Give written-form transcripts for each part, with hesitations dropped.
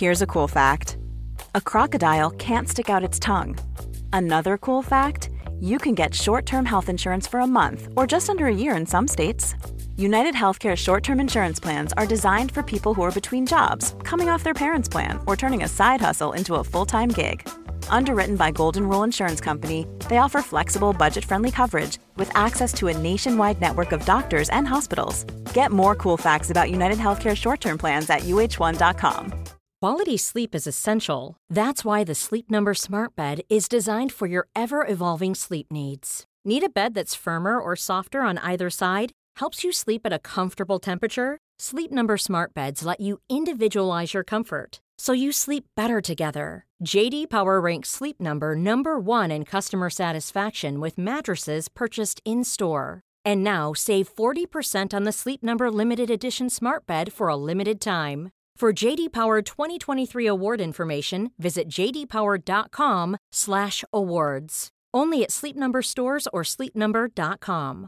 Here's a cool fact. A crocodile can't stick out its tongue. Another cool fact, you can get short-term health insurance for a month or just under a year in some states. United Healthcare short-term insurance plans are designed for people who are between jobs, coming off their parents' plan, or turning a side hustle into a full-time gig. Underwritten by Golden Rule Insurance Company, they offer flexible, budget-friendly coverage with access to a nationwide network of doctors and hospitals. Get more cool facts about United Healthcare short-term plans at uh1.com. Quality sleep is essential. That's why the Sleep Number Smart Bed is designed for your ever-evolving sleep needs. Need a bed that's firmer or softer on either side? Helps you sleep at a comfortable temperature? Sleep Number Smart Beds let you individualize your comfort, so you sleep better together. J.D. Power ranks Sleep Number number 1 in customer satisfaction with mattresses purchased in-store. And now save 40% on the Sleep Number Limited Edition Smart Bed for a limited time. For J.D. Power 2023 award information, visit jdpower.com/awards. Only at Sleep Number stores or sleepnumber.com.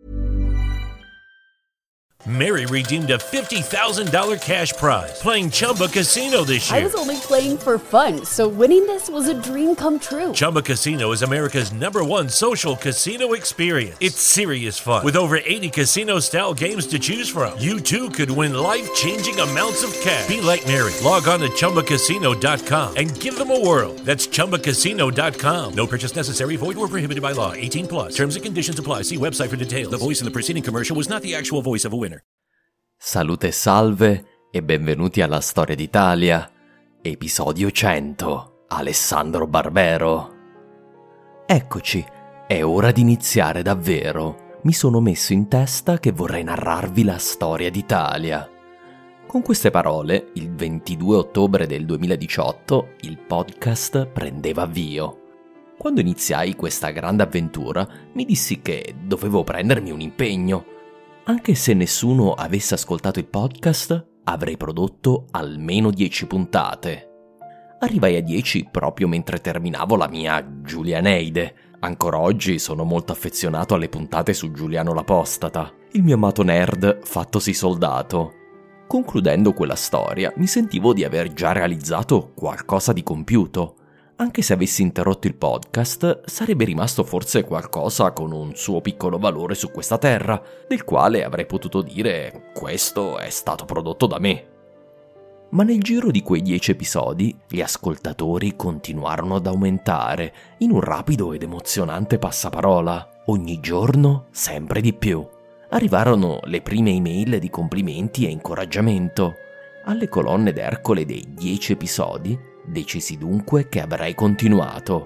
Mary redeemed a $50,000 cash prize playing Chumba Casino this year. I was only playing for fun, so winning this was a dream come true. Chumba Casino is America's #1 social casino experience. It's serious fun. With over 80 casino-style games to choose from, you too could win life-changing amounts of cash. Be like Mary. Log on to ChumbaCasino.com and give them a whirl. That's ChumbaCasino.com. No purchase necessary. Void where prohibited by law. 18+. Terms and conditions apply. See website for details. The voice in the preceding commercial was not the actual voice of a winner. Salute e salve e benvenuti alla Storia d'Italia, episodio 100, Alessandro Barbero. Eccoci, è ora di iniziare davvero. Mi sono messo in testa che vorrei narrarvi la storia d'Italia. Con queste parole, il 22 ottobre del 2018, il podcast prendeva avvio. Quando iniziai questa grande avventura, mi dissi che dovevo prendermi un impegno. Anche se nessuno avesse ascoltato il podcast, avrei prodotto almeno 10 puntate. Arrivai a 10 proprio mentre terminavo la mia Giulianeide. Ancora oggi sono molto affezionato alle puntate su Giuliano l'Apostata, il mio amato nerd fattosi soldato. Concludendo quella storia, mi sentivo di aver già realizzato qualcosa di compiuto. Anche se avessi interrotto il podcast, sarebbe rimasto forse qualcosa con un suo piccolo valore su questa terra, del quale avrei potuto dire «questo è stato prodotto da me». Ma nel giro di quei 10 episodi, gli ascoltatori continuarono ad aumentare in un rapido ed emozionante passaparola. Ogni giorno, sempre di più. Arrivarono le prime email di complimenti e incoraggiamento. Alle colonne d'Ercole dei 10 episodi, decisi dunque che avrei continuato.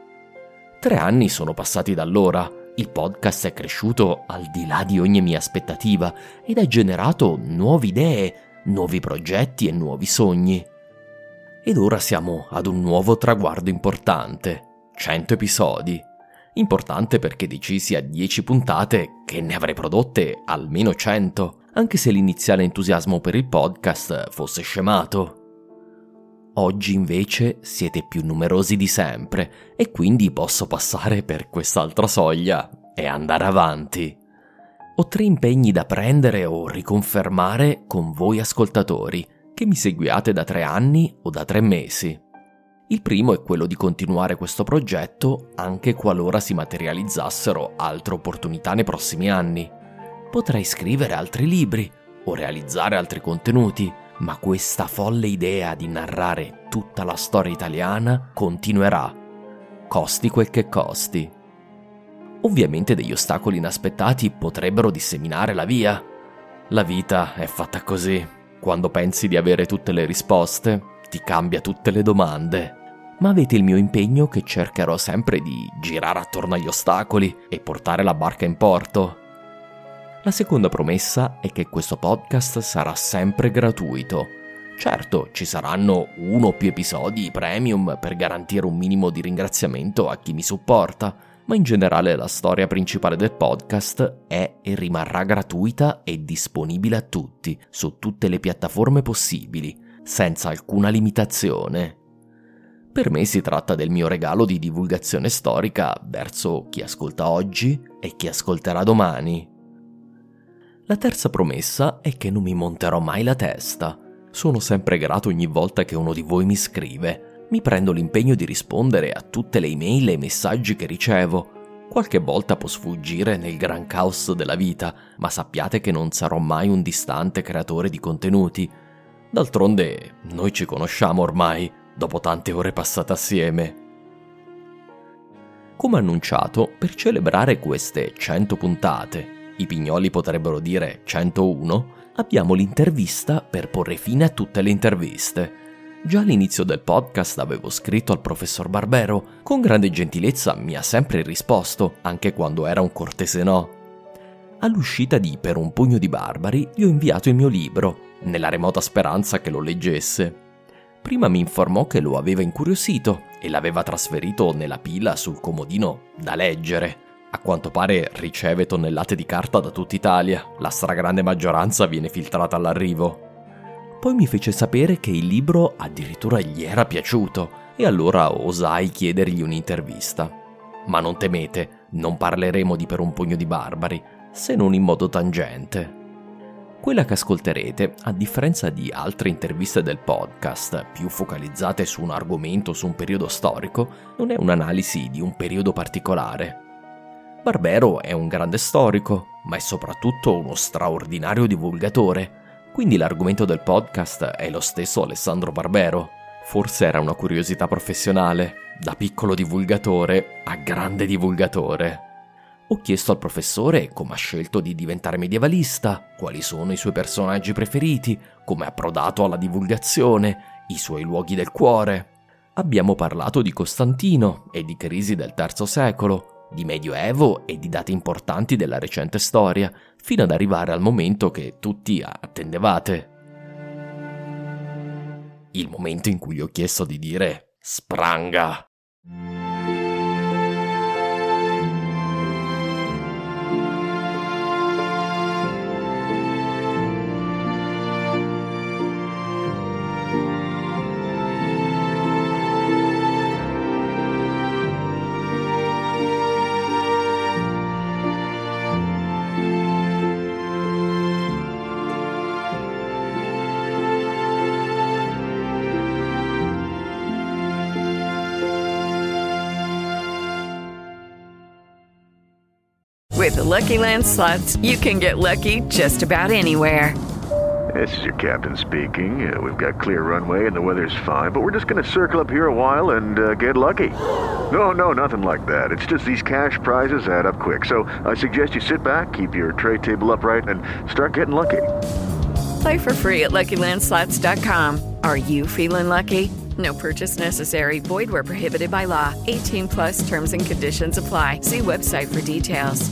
3 anni sono passati da allora, il podcast è cresciuto al di là di ogni mia aspettativa ed ha generato nuove idee, nuovi progetti e nuovi sogni. Ed ora siamo ad un nuovo traguardo importante, 100 episodi. Importante perché decisi a 10 puntate che ne avrei prodotte almeno 100, anche se l'iniziale entusiasmo per il podcast fosse scemato. Oggi invece siete più numerosi di sempre e quindi posso passare per quest'altra soglia e andare avanti. Ho 3 impegni da prendere o riconfermare con voi ascoltatori, che mi seguiate da 3 anni o da 3 mesi. Il primo è quello di continuare questo progetto anche qualora si materializzassero altre opportunità nei prossimi anni. Potrei scrivere altri libri o realizzare altri contenuti, ma questa folle idea di narrare tutta la storia italiana continuerà, costi quel che costi. Ovviamente degli ostacoli inaspettati potrebbero disseminare la via. La vita è fatta così. Quando pensi di avere tutte le risposte, ti cambia tutte le domande. Ma avete il mio impegno che cercherò sempre di girare attorno agli ostacoli e portare la barca in porto. La seconda promessa è che questo podcast sarà sempre gratuito. Certo, ci saranno 1 o più episodi premium per garantire un minimo di ringraziamento a chi mi supporta, ma in generale la storia principale del podcast è e rimarrà gratuita e disponibile a tutti, su tutte le piattaforme possibili, senza alcuna limitazione. Per me si tratta del mio regalo di divulgazione storica verso chi ascolta oggi e chi ascolterà domani. La terza promessa è che non mi monterò mai la testa. Sono sempre grato ogni volta che uno di voi mi scrive. Mi prendo l'impegno di rispondere a tutte le email e messaggi che ricevo. Qualche volta può sfuggire nel gran caos della vita, ma sappiate che non sarò mai un distante creatore di contenuti. D'altronde, noi ci conosciamo ormai, dopo tante ore passate assieme. Come annunciato, per celebrare queste 100 puntate, i pignoli potrebbero dire 101, abbiamo l'intervista per porre fine a tutte le interviste. Già all'inizio del podcast avevo scritto al professor Barbero, con grande gentilezza mi ha sempre risposto, anche quando era un cortese no. All'uscita di Per un pugno di barbari gli ho inviato il mio libro, nella remota speranza che lo leggesse. Prima mi informò che lo aveva incuriosito e l'aveva trasferito nella pila sul comodino da leggere. A quanto pare riceve tonnellate di carta da tutta Italia, la stragrande maggioranza viene filtrata all'arrivo. Poi mi fece sapere che il libro addirittura gli era piaciuto e allora osai chiedergli un'intervista. Ma non temete, non parleremo di Per un pugno di barbari, se non in modo tangente. Quella che ascolterete, a differenza di altre interviste del podcast, più focalizzate su un argomento, su un periodo storico, non è un'analisi di un periodo particolare. Barbero è un grande storico, ma è soprattutto uno straordinario divulgatore, quindi l'argomento del podcast è lo stesso Alessandro Barbero. Forse era una curiosità professionale, da piccolo divulgatore a grande divulgatore. Ho chiesto al professore come ha scelto di diventare medievalista, quali sono i suoi personaggi preferiti, come è approdato alla divulgazione, i suoi luoghi del cuore. Abbiamo parlato di Costantino e di crisi del III secolo, di Medioevo e di date importanti della recente storia, fino ad arrivare al momento che tutti attendevate. Il momento in cui ho chiesto di dire spranga. With the Lucky Land Slots, you can get lucky just about anywhere. This is your captain speaking. We've got clear runway and the weather's fine, but we're just going to circle up here a while and get lucky. No, nothing like that. It's just these cash prizes add up quick. So I suggest you sit back, keep your tray table upright, and start getting lucky. Play for free at LuckyLandSlots.com. Are you feeling lucky? No purchase necessary. Void where prohibited by law. 18 plus terms and conditions apply. See website for details.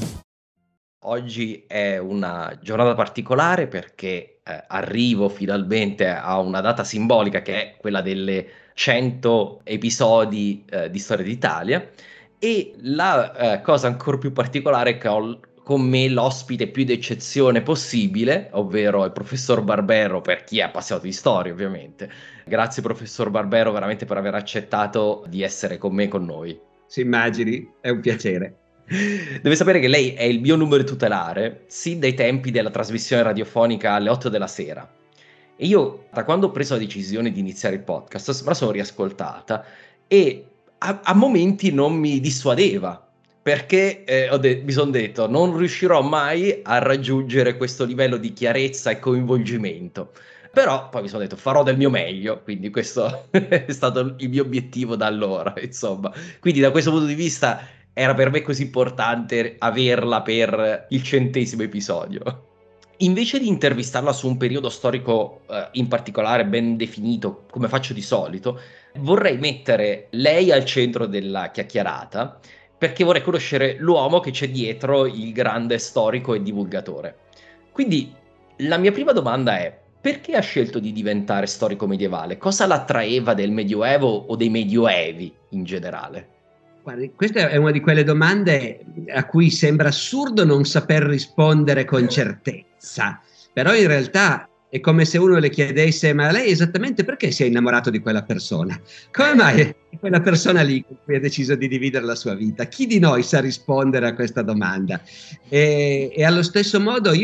Oggi è una giornata particolare perché arrivo finalmente a una data simbolica che è quella delle 100 episodi di Storia d'Italia, e la cosa ancora più particolare è che ho con me l'ospite più d'eccezione possibile, ovvero il professor Barbero, per chi è appassionato di storia ovviamente. Grazie professor Barbero veramente per aver accettato di essere con me, con noi. Si immagini, è un piacere. Deve sapere che lei è il mio numero tutelare sin dai tempi della trasmissione radiofonica alle 8 della sera. E io, da quando ho preso la decisione di iniziare il podcast, me la sono riascoltata e a momenti non mi dissuadeva, perché mi sono detto non riuscirò mai a raggiungere questo livello di chiarezza e coinvolgimento. Però poi mi sono detto farò del mio meglio, quindi questo è stato il mio obiettivo da allora, insomma. Quindi da questo punto di vista era per me così importante averla per il 100° episodio. Invece di intervistarla su un periodo storico in particolare ben definito, come faccio di solito, vorrei mettere lei al centro della chiacchierata, perché vorrei conoscere l'uomo che c'è dietro il grande storico e divulgatore. Quindi la mia prima domanda è: perché ha scelto di diventare storico medievale? Cosa l'attraeva del Medioevo o dei Medioevi in generale? Guardi, questa è una di quelle domande a cui sembra assurdo non saper rispondere con certezza, però in realtà è come se uno le chiedesse: ma lei esattamente perché si è innamorato di quella persona? Come mai è quella persona lì con cui ha deciso di dividere la sua vita? Chi di noi sa rispondere a questa domanda? E allo stesso modo io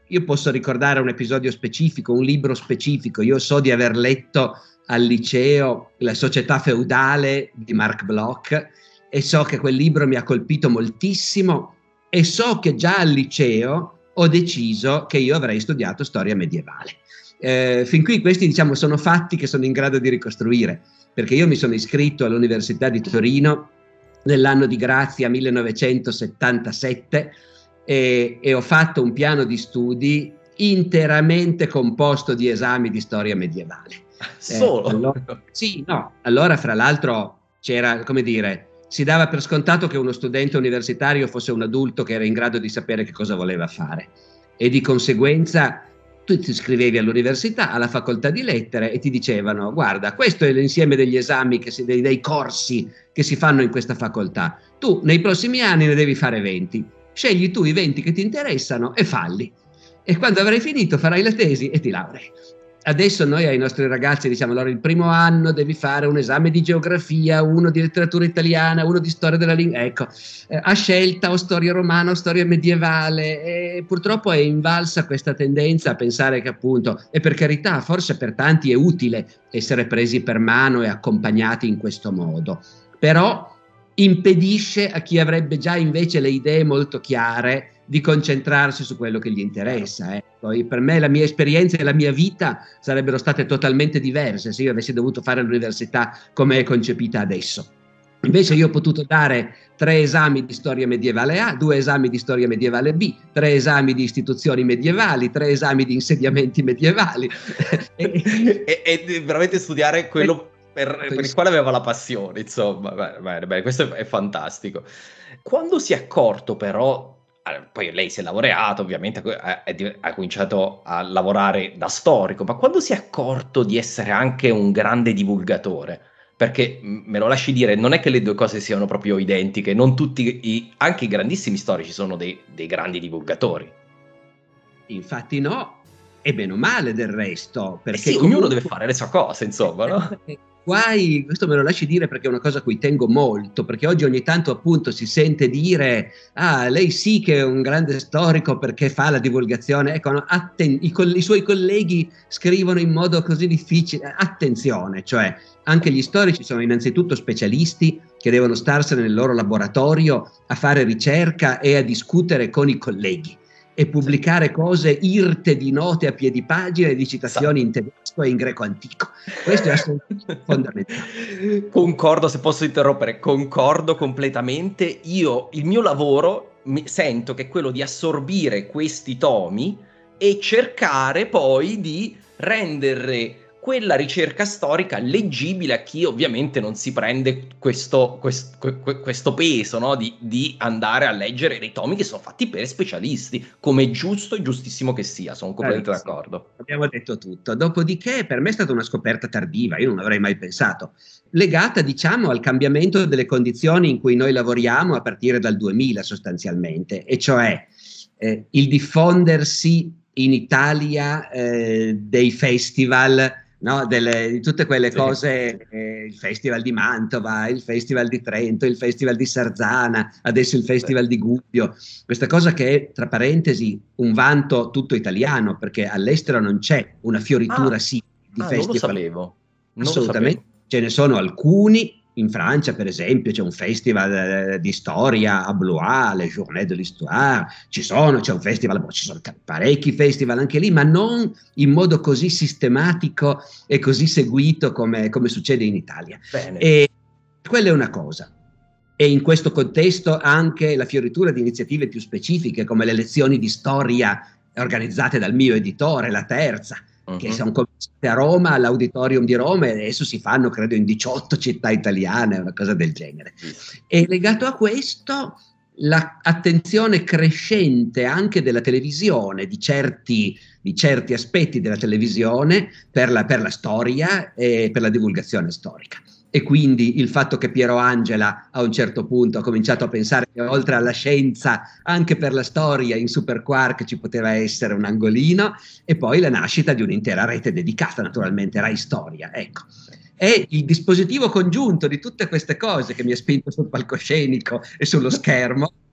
io posso ricordare un episodio specifico, un libro specifico. Io so di aver letto al liceo La società feudale di Marc Bloch e so che quel libro mi ha colpito moltissimo e so che già al liceo ho deciso che io avrei studiato storia medievale. Fin qui questi, diciamo, sono fatti che sono in grado di ricostruire, perché io mi sono iscritto all'Università di Torino nell'anno di grazia 1977 e ho fatto un piano di studi interamente composto di esami di storia medievale. Solo? Allora, fra l'altro, c'era, come dire, si dava per scontato che uno studente universitario fosse un adulto che era in grado di sapere che cosa voleva fare, e di conseguenza tu ti iscrivevi all'università, alla facoltà di lettere, e ti dicevano: guarda, questo è l'insieme degli esami, dei corsi che si fanno in questa facoltà, tu nei prossimi anni ne devi fare 20, scegli tu i 20 che ti interessano e falli, e quando avrai finito farai la tesi e ti laurei. Adesso noi ai nostri ragazzi diciamo: allora il primo anno devi fare un esame di geografia, uno di letteratura italiana, uno di storia della lingua, ecco, a scelta, o storia romana o storia medievale, e purtroppo è invalsa questa tendenza a pensare che, appunto, e per carità, forse per tanti è utile essere presi per mano e accompagnati in questo modo, però impedisce a chi avrebbe già invece le idee molto chiare di concentrarsi su quello che gli interessa. Per me la mia esperienza e la mia vita sarebbero state totalmente diverse se io avessi dovuto fare l'università come è concepita adesso. Invece io ho potuto dare 3 esami di storia medievale A, 2 esami di storia medievale B, 3 esami di istituzioni medievali, 3 esami di insediamenti medievali. e veramente studiare quello per il quale aveva la passione, insomma. Bene, questo è fantastico. Quando si è accorto però, poi lei si è laureato, ovviamente ha cominciato a lavorare da storico, ma quando si è accorto di essere anche un grande divulgatore? Perché, me lo lasci dire, non è che le due cose siano proprio identiche, non tutti, anche i grandissimi storici sono dei grandi divulgatori. Infatti no, e meno male del resto. Perché sì, ognuno deve fare le sue cose, insomma, no? Guai, questo me lo lasci dire perché è una cosa a cui tengo molto, perché oggi ogni tanto appunto si sente dire: ah, lei sì che è un grande storico perché fa la divulgazione. Ecco, no, i suoi colleghi scrivono in modo così difficile. Attenzione, cioè anche gli storici sono innanzitutto specialisti che devono starsene nel loro laboratorio a fare ricerca e a discutere con i colleghi e pubblicare cose irte di note a piedi pagina e di citazioni in tedesco e in greco antico. Questo è assolutamente fondamentale. Concordo, se posso interrompere, concordo completamente. Il mio lavoro sento che è quello di assorbire questi tomi e cercare poi di rendere quella ricerca storica leggibile a chi ovviamente non si prende questo peso, no? di andare a leggere dei tomi che sono fatti per specialisti, come è giusto e giustissimo che sia, sono completamente d'accordo. Abbiamo detto tutto. Dopodiché per me è stata una scoperta tardiva, io non avrei mai pensato, legata diciamo al cambiamento delle condizioni in cui noi lavoriamo a partire dal 2000 sostanzialmente, e cioè il diffondersi in Italia dei festival, no, di tutte quelle cose, il Festival di Mantova, il Festival di Trento, il Festival di Sarzana, adesso il Festival di Gubbio, questa cosa che è, tra parentesi, un vanto tutto italiano, perché all'estero non c'è una fioritura di festival. Non lo sapevo. Assolutamente, ce ne sono alcuni. In Francia, per esempio, c'è un festival di storia a Blois, le Journées de l'Histoire, c'è un festival, ci sono parecchi festival anche lì, ma non in modo così sistematico e così seguito come succede in Italia. Bene. E quella è una cosa. E in questo contesto anche la fioritura di iniziative più specifiche, come le lezioni di storia organizzate dal mio editore, La Terza, che sono cominciate a Roma, all'Auditorium di Roma, e adesso si fanno credo in 18 città italiane, una cosa del genere. E legato a questo l'attenzione crescente anche della televisione, di certi aspetti della televisione per la storia e per la divulgazione storica. E quindi il fatto che Piero Angela a un certo punto ha cominciato a pensare che oltre alla scienza anche per la storia in Super Quark ci poteva essere un angolino, e poi la nascita di un'intera rete dedicata, naturalmente Rai Storia, ecco. È il dispositivo congiunto di tutte queste cose che mi ha spinto sul palcoscenico e sullo schermo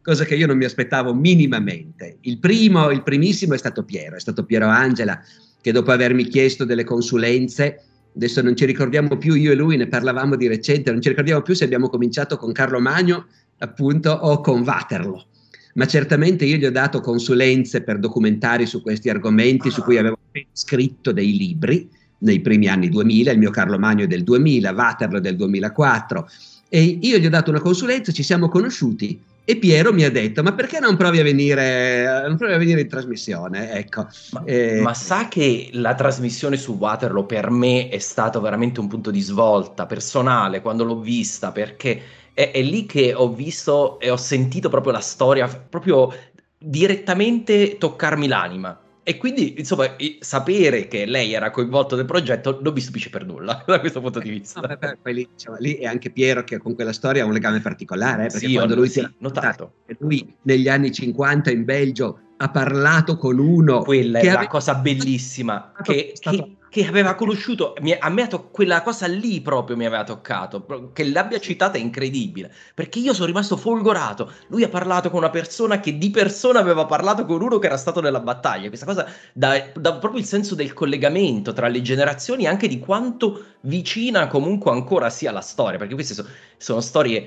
cosa che io non mi aspettavo minimamente. Il primissimo è stato Piero Angela, che dopo avermi chiesto delle consulenze, adesso non ci ricordiamo più, io e lui ne parlavamo di recente, non ci ricordiamo più se abbiamo cominciato con Carlo Magno, appunto, o con Waterloo. Ma certamente io gli ho dato consulenze per documentari su questi argomenti, su cui avevo scritto dei libri nei primi anni 2000, il mio Carlo Magno è del 2000, Waterloo del 2004, e io gli ho dato una consulenza, ci siamo conosciuti e Piero mi ha detto: ma perché non provi a venire in trasmissione? Ecco. Ma sa che la trasmissione su Waterloo per me è stato veramente un punto di svolta personale quando l'ho vista, perché è lì che ho visto e ho sentito proprio la storia, proprio direttamente toccarmi l'anima. E quindi, insomma, sapere che lei era coinvolto nel progetto non mi stupisce per nulla da questo punto di vista. No, poi lì, diciamo, lì è anche Piero che con quella storia ha un legame particolare, perché sì, quando lui sì, notato. Lui negli anni 50 in Belgio ha parlato con uno. Quella è la cosa bellissima che aveva conosciuto. A me quella cosa lì proprio mi aveva toccato. Che l'abbia citata è incredibile, perché io sono rimasto folgorato. Lui ha parlato con una persona che di persona aveva parlato con uno che era stato nella battaglia. Questa cosa dà proprio il senso del collegamento tra le generazioni, anche di quanto vicina comunque ancora sia la storia, perché queste sono storie.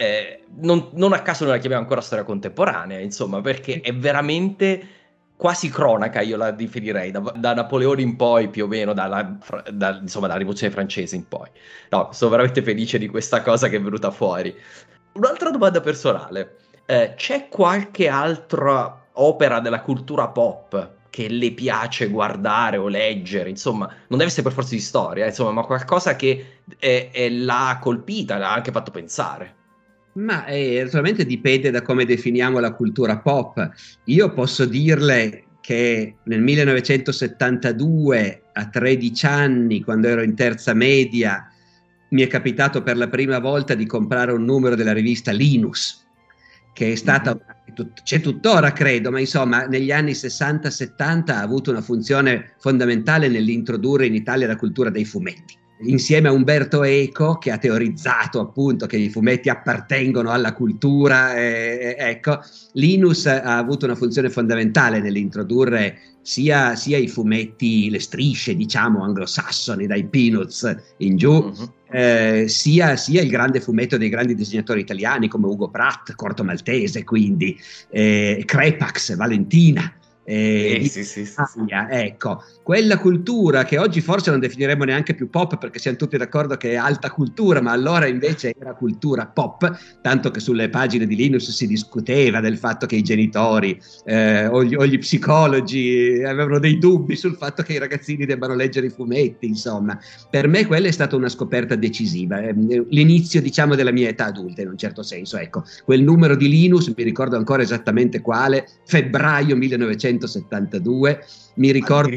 Non a caso noi la chiamiamo ancora storia contemporanea, insomma, perché è veramente quasi cronaca, io la definirei, da Napoleone in poi, più o meno, dalla rivoluzione francese in poi. No, sono veramente felice di questa cosa che è venuta fuori. Un'altra domanda personale: c'è qualche altra opera della cultura pop che le piace guardare o leggere? Insomma, non deve essere per forza di storia, insomma, ma qualcosa che l'ha colpita, l'ha anche fatto pensare. Ma naturalmente dipende da come definiamo la cultura pop. Io posso dirle che nel 1972, a 13 anni, quando ero in terza media, mi è capitato per la prima volta di comprare un numero della rivista Linus, che è stata, c'è tuttora credo, ma insomma negli anni 60-70 ha avuto una funzione fondamentale nell'introdurre in Italia la cultura dei fumetti. Insieme a Umberto Eco, che ha teorizzato appunto che i fumetti appartengono alla cultura, ecco, Linus ha avuto una funzione fondamentale nell'introdurre sia i fumetti, le strisce, diciamo, anglosassoni, dai Peanuts in giù, sia il grande fumetto dei grandi disegnatori italiani come Ugo Pratt, Corto Maltese, quindi Crepax, Valentina. Sì. Ecco, quella cultura che oggi forse non definiremo neanche più pop, perché siamo tutti d'accordo che è alta cultura, ma allora invece era cultura pop, tanto che sulle pagine di Linus si discuteva del fatto che i genitori o gli psicologi avevano dei dubbi sul fatto che i ragazzini debbano leggere i fumetti. Insomma, per me quella è stata una scoperta decisiva, l'inizio, diciamo, della mia età adulta in un certo senso. Ecco, quel numero di Linus, mi ricordo ancora esattamente quale, febbraio 1972, mi ricordo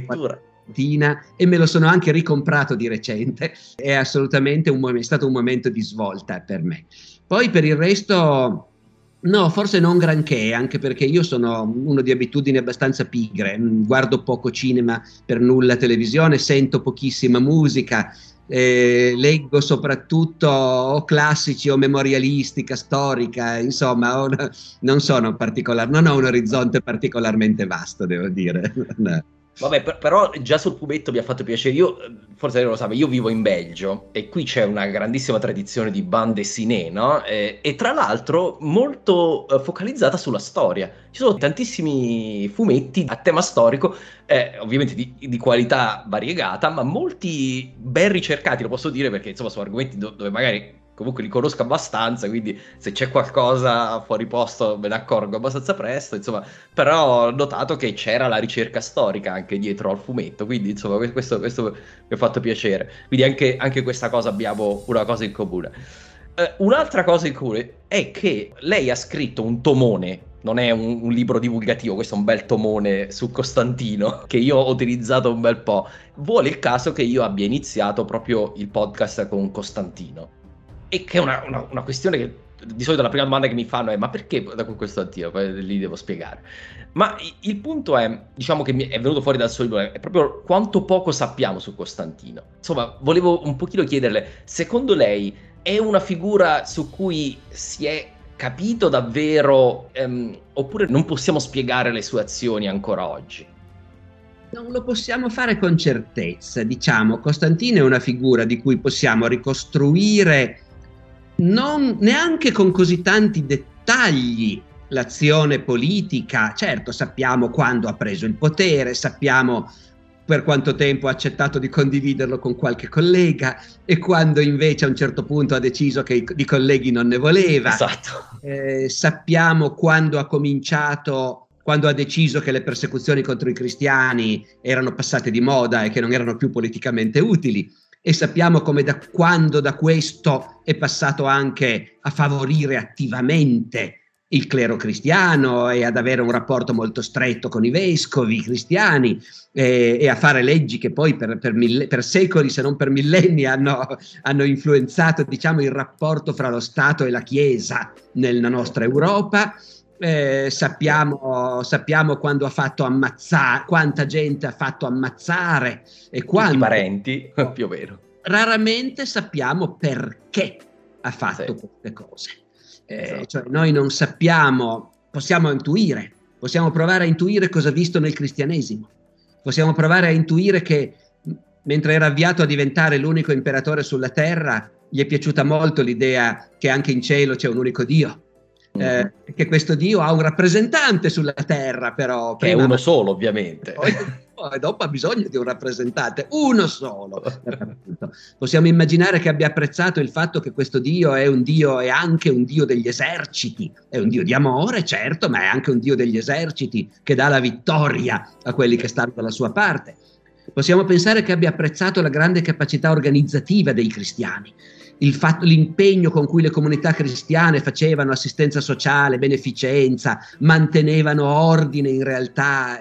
e me lo sono anche ricomprato di recente. È assolutamente è stato un momento di svolta per me. Poi per il resto no, forse non granché, anche perché io sono uno di abitudini abbastanza pigre, guardo poco cinema, per nulla televisione, sento pochissima musica, leggo soprattutto o classici o memorialistica, storica, insomma, non ho un orizzonte particolarmente vasto, devo dire. No. Vabbè, però già sul fumetto mi ha fatto piacere. Io, forse lei lo sa, io vivo in Belgio e qui c'è una grandissima tradizione di bande dessinée, no? E tra l'altro molto focalizzata sulla storia. Ci sono tantissimi fumetti a tema storico, ovviamente di qualità variegata, ma molti ben ricercati, lo posso dire, perché insomma sono argomenti dove magari comunque li conosco abbastanza, quindi se c'è qualcosa fuori posto me ne accorgo abbastanza presto, insomma, però ho notato che c'era la ricerca storica anche dietro al fumetto, quindi insomma questo mi ha fatto piacere, quindi anche questa cosa abbiamo una cosa in comune. Un'altra cosa in comune è che lei ha scritto un tomone, non è un libro divulgativo, questo è un bel tomone su Costantino che io ho utilizzato un bel po'. Vuole il caso che io abbia iniziato proprio il podcast con Costantino, e che è una questione che di solito la prima domanda che mi fanno è: ma perché con Costantino? Poi li devo spiegare. Ma il punto è, diciamo, che mi è venuto fuori dal suo libro, è proprio quanto poco sappiamo su Costantino. Insomma, volevo un pochino chiederle, secondo lei è una figura su cui si è capito davvero, oppure non possiamo spiegare le sue azioni ancora oggi? Non lo possiamo fare con certezza, diciamo. Costantino è una figura di cui possiamo ricostruire non neanche con così tanti dettagli l'azione politica. Certo, sappiamo quando ha preso il potere, sappiamo per quanto tempo ha accettato di condividerlo con qualche collega e quando invece a un certo punto ha deciso che di colleghi non ne voleva. Esatto. Sappiamo quando ha cominciato, quando ha deciso che le persecuzioni contro i cristiani erano passate di moda e che non erano più politicamente utili, e sappiamo come quando da questo è passato anche a favorire attivamente il clero cristiano e ad avere un rapporto molto stretto con i vescovi cristiani e a fare leggi che poi per secoli, se non per millenni, hanno influenzato, diciamo, il rapporto fra lo Stato e la Chiesa nella nostra Europa. Sappiamo quando ha fatto ammazzare, quanta gente ha fatto ammazzare e quanti parenti, più o meno. Raramente sappiamo perché ha fatto queste cose. Esatto. Cioè noi non sappiamo, possiamo intuire, possiamo provare a intuire cosa ha visto nel cristianesimo, possiamo provare a intuire che mentre era avviato a diventare l'unico imperatore sulla terra, gli è piaciuta molto l'idea che anche in cielo c'è un unico Dio. Che questo Dio ha un rappresentante sulla terra, però che è uno solo, ovviamente. Poi dopo ha bisogno di un rappresentante, uno solo. Possiamo immaginare che abbia apprezzato il fatto che questo Dio è anche un Dio degli eserciti, è un Dio di amore, certo, ma è anche un Dio degli eserciti che dà la vittoria a quelli che stanno dalla sua parte. Possiamo pensare che abbia apprezzato la grande capacità organizzativa dei cristiani, l'impegno con cui le comunità cristiane facevano assistenza sociale, beneficenza, mantenevano ordine in realtà,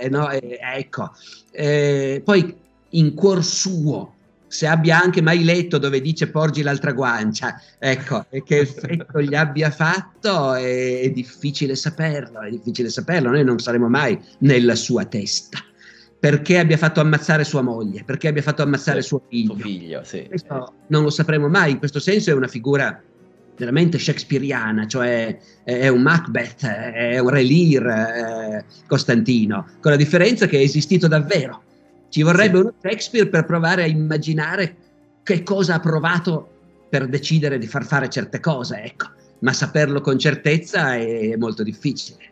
poi in cuor suo, se abbia anche mai letto dove dice porgi l'altra guancia, ecco, e che effetto gli abbia fatto è difficile saperlo, noi non saremo mai nella sua testa. Perché abbia fatto ammazzare sua moglie, perché abbia fatto ammazzare suo figlio. Questo non lo sapremo mai. In questo senso è una figura veramente shakespeariana, cioè è un Macbeth, è un Re Lear, Costantino, con la differenza che è esistito davvero. Ci vorrebbe uno Shakespeare per provare a immaginare che cosa ha provato per decidere di far fare certe cose, ecco. Ma saperlo con certezza è molto difficile.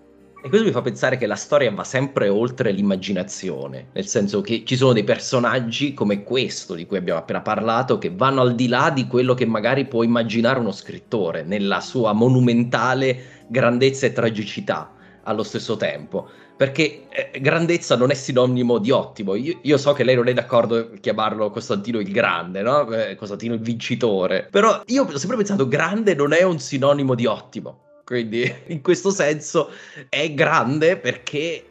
E questo mi fa pensare che la storia va sempre oltre l'immaginazione, nel senso che ci sono dei personaggi come questo di cui abbiamo appena parlato che vanno al di là di quello che magari può immaginare uno scrittore nella sua monumentale grandezza e tragicità allo stesso tempo, perché grandezza non è sinonimo di ottimo. Io so che lei non è d'accordo a chiamarlo Costantino il Grande, no? Costantino il Vincitore, però io ho sempre pensato grande non è un sinonimo di ottimo. Quindi in questo senso è grande perché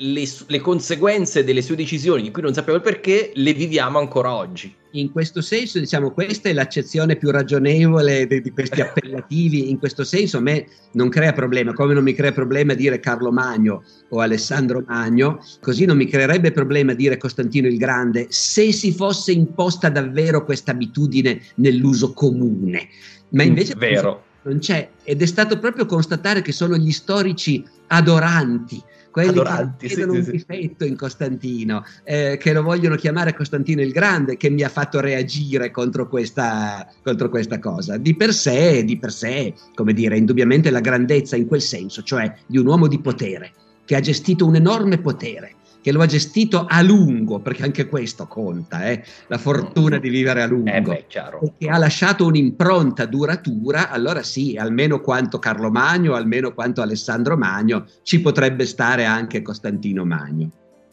le conseguenze delle sue decisioni, di cui non sappiamo il perché, le viviamo ancora oggi. In questo senso, diciamo, questa è l'accezione più ragionevole di questi appellativi. In questo senso a me non crea problema, come non mi crea problema dire Carlo Magno o Alessandro Magno, così non mi creerebbe problema dire Costantino il Grande se si fosse imposta davvero questa abitudine nell'uso comune. Ma invece vero. Non c'è, ed è stato proprio constatare che sono gli storici adoranti, quelli che vedono un difetto in Costantino, che lo vogliono chiamare Costantino il Grande, che mi ha fatto reagire contro questa cosa. Di per sé, come dire, indubbiamente la grandezza in quel senso, cioè di un uomo di potere, che ha gestito un enorme potere, che lo ha gestito a lungo, perché anche questo conta, la fortuna di vivere a lungo, chiaro. E che ha lasciato un'impronta duratura, allora sì, almeno quanto Carlo Magno, almeno quanto Alessandro Magno, ci potrebbe stare anche Costantino Magno.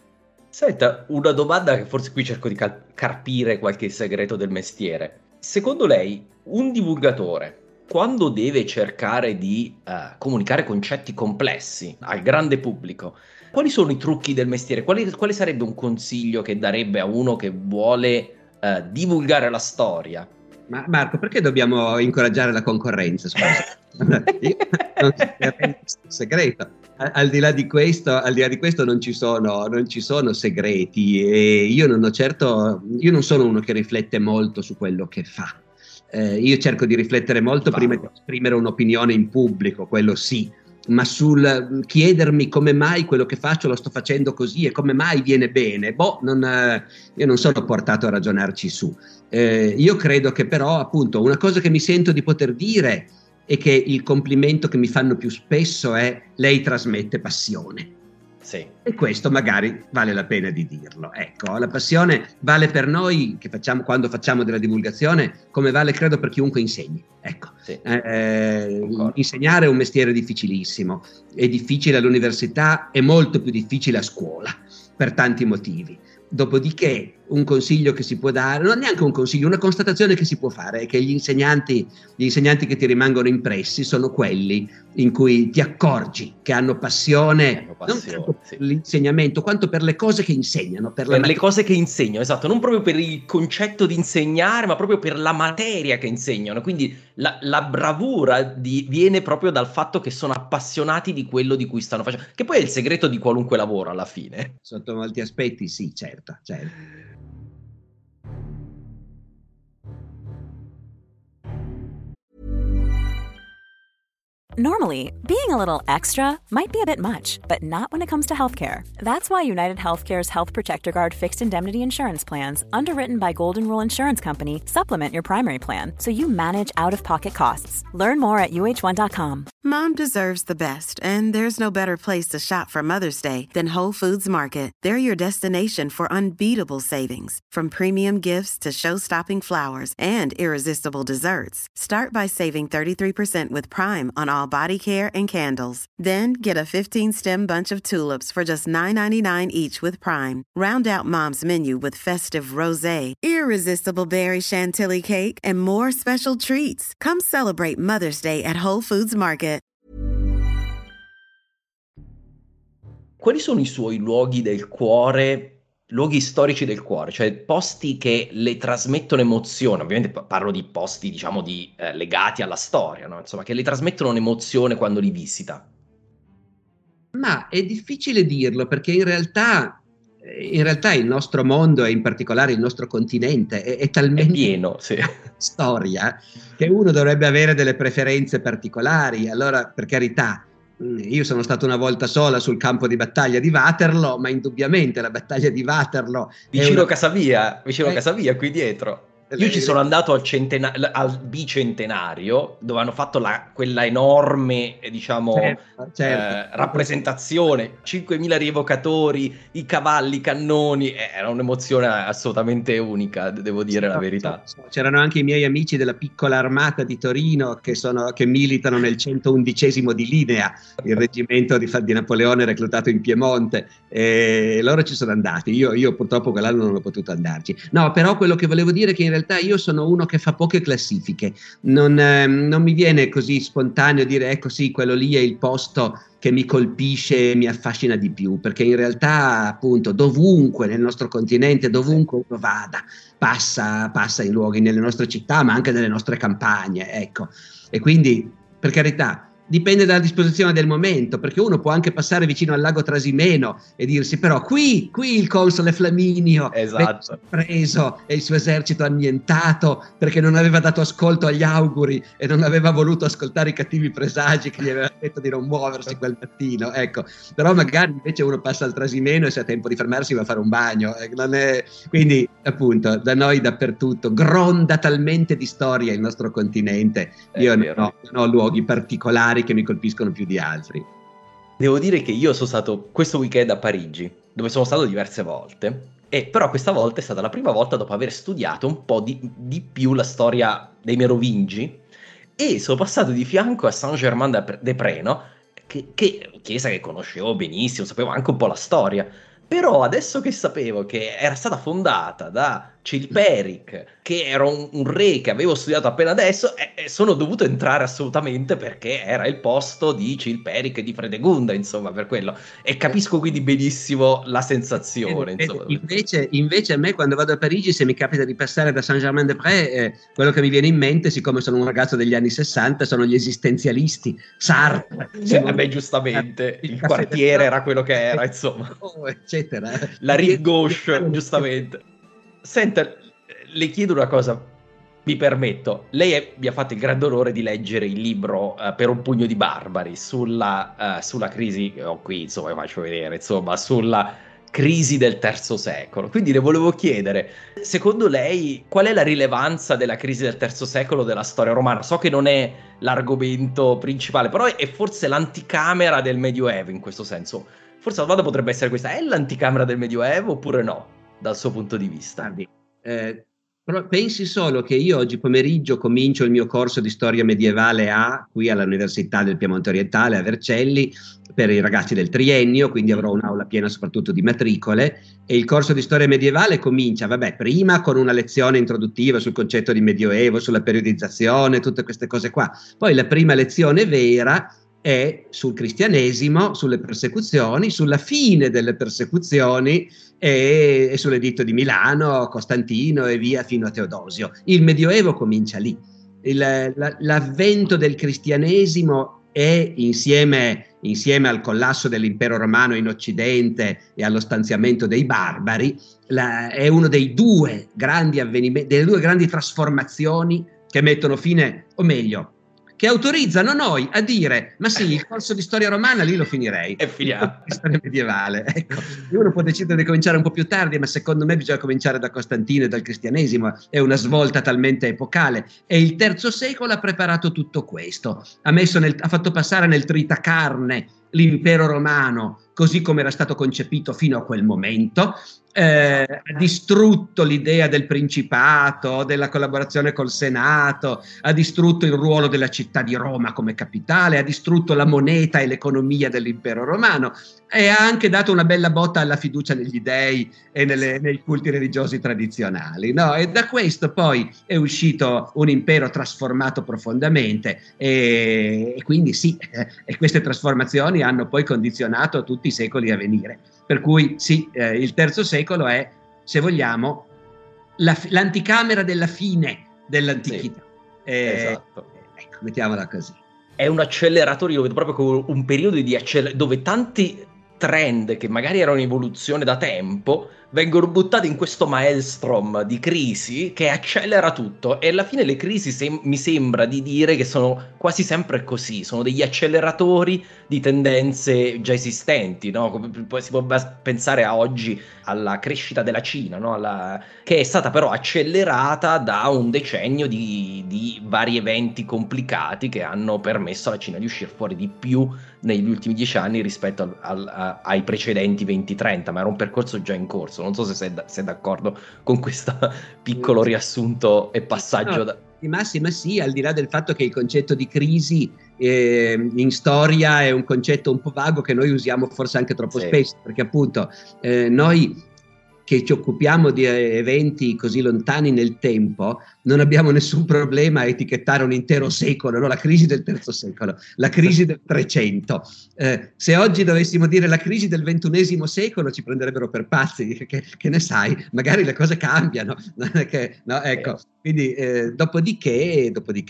Senta, una domanda che forse qui cerco di carpire qualche segreto del mestiere. Secondo lei, un divulgatore, quando deve cercare di comunicare concetti complessi al grande pubblico, quali sono i trucchi del mestiere? Quale sarebbe un consiglio che darebbe a uno che vuole divulgare la storia? Ma Marco, perché dobbiamo incoraggiare la concorrenza? Scusa. Io non è segreto. Al di là di questo non ci sono segreti, e io non sono uno che riflette molto su quello che fa. Io cerco di riflettere molto prima di esprimere un'opinione in pubblico, quello sì, ma sul chiedermi come mai quello che faccio lo sto facendo così e come mai viene bene, io non sono portato a ragionarci su. Io credo che però, appunto, una cosa che mi sento di poter dire è che il complimento che mi fanno più spesso è: lei trasmette passione. Sì. E questo magari vale la pena di dirlo. Ecco, la passione vale per noi che facciamo, quando facciamo della divulgazione, come vale credo per chiunque insegni. Ecco, sì. Insegnare è un mestiere difficilissimo, è difficile all'università, è molto più difficile a scuola per tanti motivi. Dopodiché un consiglio che si può dare, non neanche un consiglio, una constatazione che si può fare è che gli insegnanti che ti rimangono impressi sono quelli in cui ti accorgi che hanno passione, non tanto per l'insegnamento quanto per le cose che insegnano. Per le cose che insegnano, esatto, non proprio per il concetto di insegnare, ma proprio per la materia che insegnano. Quindi la bravura viene proprio dal fatto che sono appassionati di quello di cui stanno facendo, che poi è il segreto di qualunque lavoro alla fine. Sotto molti aspetti sì, certo. Normally, being a little extra might be a bit much, but not when it comes to healthcare. That's why United Healthcare's Health Protector Guard fixed indemnity insurance plans, underwritten by Golden Rule Insurance Company, supplement your primary plan so you manage out-of-pocket costs. Learn more at uh1.com. Mom deserves the best, and there's no better place to shop for Mother's Day than Whole Foods Market. They're your destination for unbeatable savings, from premium gifts to show-stopping flowers and irresistible desserts. Start by saving 33% with Prime on all body care and candles. Then get a 15-stem bunch of tulips for just $9.99 each with Prime. Round out Mom's menu with festive rosé, irresistible berry chantilly cake, and more special treats. Come celebrate Mother's Day at Whole Foods Market. Quali sono i suoi luoghi del cuore, luoghi storici del cuore, cioè posti che le trasmettono emozione? Ovviamente parlo di posti, diciamo, legati alla storia, no? Insomma, che le trasmettono un'emozione quando li visita. Ma è difficile dirlo, perché in realtà il nostro mondo, e in particolare il nostro continente, è talmente pieno, sì, storia, che uno dovrebbe avere delle preferenze particolari. Allora, per carità, io sono stato una volta sola sul campo di battaglia di Waterloo, ma indubbiamente la battaglia di Waterloo vicino Casavia, qui dietro. Io ci sono andato al bicentenario, dove hanno fatto quella enorme, diciamo, certo. Rappresentazione, 5.000 rievocatori, i cavalli, i cannoni, era un'emozione assolutamente unica, devo dire la verità. C'erano anche i miei amici della piccola armata di Torino che militano nel 111° di linea, il reggimento di Napoleone reclutato in Piemonte, e loro ci sono andati. Io purtroppo quell'anno non ho potuto andarci. No, però quello che volevo dire è che in realtà io sono uno che fa poche classifiche, non mi viene così spontaneo dire ecco sì, quello lì è il posto che mi colpisce e mi affascina di più, perché in realtà appunto dovunque nel nostro continente, dovunque uno vada, passa in luoghi, nelle nostre città, ma anche nelle nostre campagne, ecco. E quindi, per carità, dipende dalla disposizione del momento, perché uno può anche passare vicino al lago Trasimeno e dirsi però qui il console Flaminio esatto. preso e il suo esercito annientato perché non aveva dato ascolto agli auguri e non aveva voluto ascoltare i cattivi presagi che gli aveva detto di non muoversi quel mattino, ecco. Però magari invece uno passa al Trasimeno e se ha tempo di fermarsi va a fare un bagno, quindi appunto da noi dappertutto gronda talmente di storia il nostro continente. Io non ho luoghi particolari che mi colpiscono più di altri. Devo dire che io sono stato questo weekend a Parigi, dove sono stato diverse volte, e però questa volta è stata la prima volta dopo aver studiato un po' di più la storia dei Merovingi, e sono passato di fianco a Saint-Germain-des-Prés, no? Che chiesa che conoscevo benissimo, sapevo anche un po' la storia, però adesso che sapevo che era stata fondata da Chilperic, che era un re che avevo studiato appena adesso, sono dovuto entrare assolutamente perché era il posto di Chilperic e di Fredegunda, insomma, per quello. E capisco quindi benissimo la sensazione. Insomma. Invece a me quando vado a Parigi, se mi capita di passare da Saint-Germain-des-Prés, quello che mi viene in mente, siccome sono un ragazzo degli anni 60, sono gli esistenzialisti, Sartre. Beh, giustamente, il quartiere era quello che era, insomma. Eccetera. La rive gauche, giustamente. Senta, le chiedo una cosa, mi permetto, lei mi ha fatto il grande onore di leggere il libro Per un pugno di barbari sulla crisi, qui insomma faccio vedere, insomma, sulla crisi del terzo secolo. Quindi le volevo chiedere, secondo lei, qual è la rilevanza della crisi del terzo secolo della storia romana? So che non è l'argomento principale, però è forse l'anticamera del Medioevo in questo senso. Forse la domanda potrebbe essere questa: è l'anticamera del Medioevo oppure no, dal suo punto di vista? Però pensi solo che io oggi pomeriggio comincio il mio corso di storia medievale qui all'Università del Piemonte Orientale a Vercelli per i ragazzi del triennio, quindi avrò un'aula piena soprattutto di matricole, e il corso di storia medievale comincia, prima con una lezione introduttiva sul concetto di Medioevo, sulla periodizzazione, tutte queste cose qua. Poi la prima lezione vera è sul cristianesimo, sulle persecuzioni, sulla fine delle persecuzioni e sull'editto di Milano, Costantino e via fino a Teodosio. Il Medioevo comincia lì. L'avvento del cristianesimo è insieme al collasso dell'impero romano in Occidente e allo stanziamento dei barbari, è uno dei due grandi avvenimenti, delle due grandi trasformazioni che mettono fine, o meglio, che autorizzano noi a dire: ma sì, il corso di storia romana lì lo finirei, e finiamo. Storia medievale, ecco. Uno può decidere di cominciare un po' più tardi, ma secondo me bisogna cominciare da Costantino e dal cristianesimo. È una svolta talmente epocale, e il terzo secolo ha preparato tutto questo, ha fatto passare nel tritacarne l'impero romano così come era stato concepito fino a quel momento, ha distrutto l'idea del principato, della collaborazione col Senato, ha distrutto il ruolo della città di Roma come capitale, ha distrutto la moneta e l'economia dell'impero romano, e ha anche dato una bella botta alla fiducia negli dei e nei culti religiosi tradizionali, no? E da questo poi è uscito un impero trasformato profondamente, e quindi sì, e queste trasformazioni hanno poi condizionato tutti i secoli a venire. Per cui sì, il terzo secolo è, se vogliamo, l'anticamera della fine dell'antichità. Sì, esatto. Ecco, mettiamola così. È un acceleratore, io lo vedo proprio come un periodo di dove tanti trend che magari erano in evoluzione da tempo vengono buttati in questo maelstrom di crisi che accelera tutto, e alla fine le crisi mi sembra di dire che sono quasi sempre così, sono degli acceleratori di tendenze già esistenti, no? Si può pensare a oggi alla crescita della Cina, no? Che è stata però accelerata da un decennio di vari eventi complicati che hanno permesso alla Cina di uscire fuori di più negli ultimi 10 anni rispetto ai precedenti 20-30, ma era un percorso già in corso. Non so se sei d'accordo con questo piccolo riassunto e passaggio. No, di massima sì, al di là del fatto che il concetto di crisi in storia è un concetto un po' vago che noi usiamo forse anche troppo spesso, perché appunto noi che ci occupiamo di eventi così lontani nel tempo non abbiamo nessun problema a etichettare un intero secolo, no? La crisi del terzo secolo, la crisi del 300. Se oggi dovessimo dire la crisi del XXI secolo ci prenderebbero per pazzi, che ne sai, magari le cose cambiano, non è che, no, ecco. Quindi dopodiché